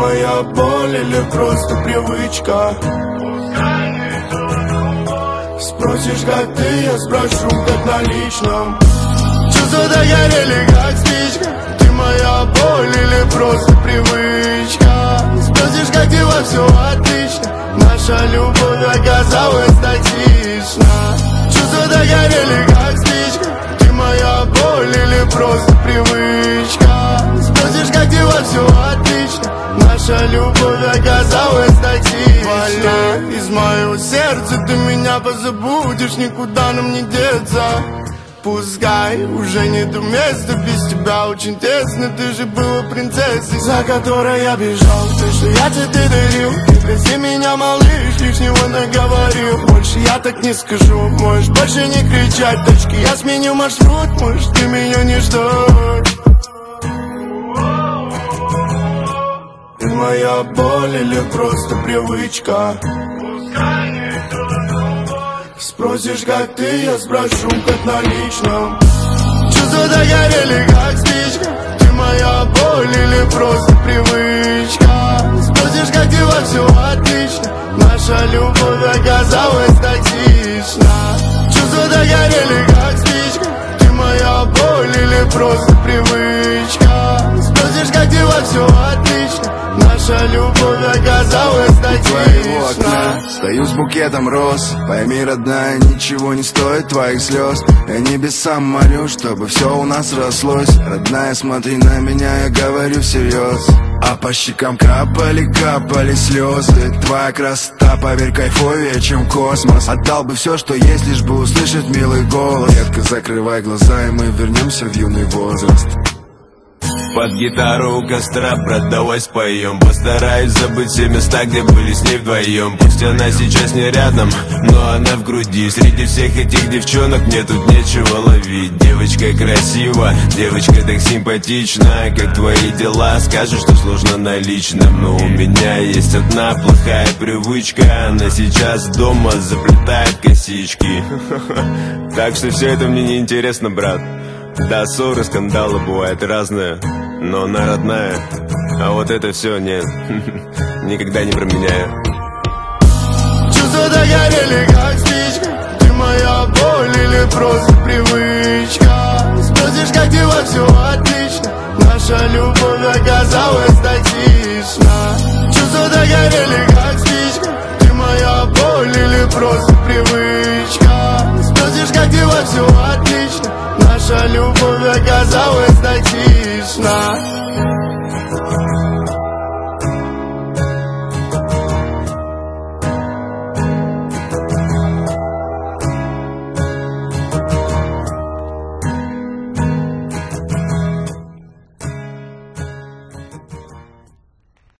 моя боль или просто привычка? Спросишь, как ты, я спрошу, как на личном. Чувства догорели, как спичка. Ты моя боль или просто привычка? Спросишь, как дела, все отлично. Наша любовь оказалась токсична. Чувства догорели, как спичка. Ты моя боль или просто привычка? Спросишь, как дела, все отлично. Наша любовь оказалась токсична. Из моего сердца ты меня позабудешь, никуда нам не деться. Пускай уже нету места, без тебя очень тесно. Ты же была принцессой, за которой я бежал. Ты, что я тебе дарил, ты прости меня, малыш, лишнего наговорил. Больше я так не скажу, можешь больше не кричать. Точки я сменю маршрут, можешь ты меня не ждать. Ты моя боль или просто привычка? Спросишь, как ты, я спрошу, как на личном. Чувства догорели, как спичка. Ты моя боль или просто привычка? Спросишь, как дела, все отлично. Наша любовь оказалась токсична. Чувства догорели, как спичка. Ты моя боль или просто привычка? Спросишь, как дела, все отлично. Наша любовь оказалась токсична. Стою с букетом роз. Пойми, родная, ничего не стоит твоих слез. Я небесам молю, чтобы все у нас рослось. Родная, смотри на меня, я говорю всерьез. А по щекам капали слезы. Твоя красота, поверь, кайфовее, чем космос. Отдал бы все, что есть, лишь бы услышать милый голос. Детка, закрывай глаза, и мы вернемся в юный возраст. Под гитару у костра, брат, давай споем. Постараюсь забыть все места, где были с ней вдвоем. Пусть она сейчас не рядом, но она в груди. Среди всех этих девчонок мне тут нечего ловить. Девочка красива, девочка так симпатична. Как твои дела? Скажешь, что сложно на личном. Но у меня есть одна плохая привычка. Она сейчас дома заплетает косички. Так что все это мне не интересно, брат. Да, ссоры, скандалы бывают разные, но она родная. А вот это все нет, никогда не променяю. Чувства догорели, как спичка. Ты моя боль или просто привычка? Спросишь, как дела, все отлично. Наша любовь оказалась токсична. Чувства догорели, как спичка. Ты моя боль или просто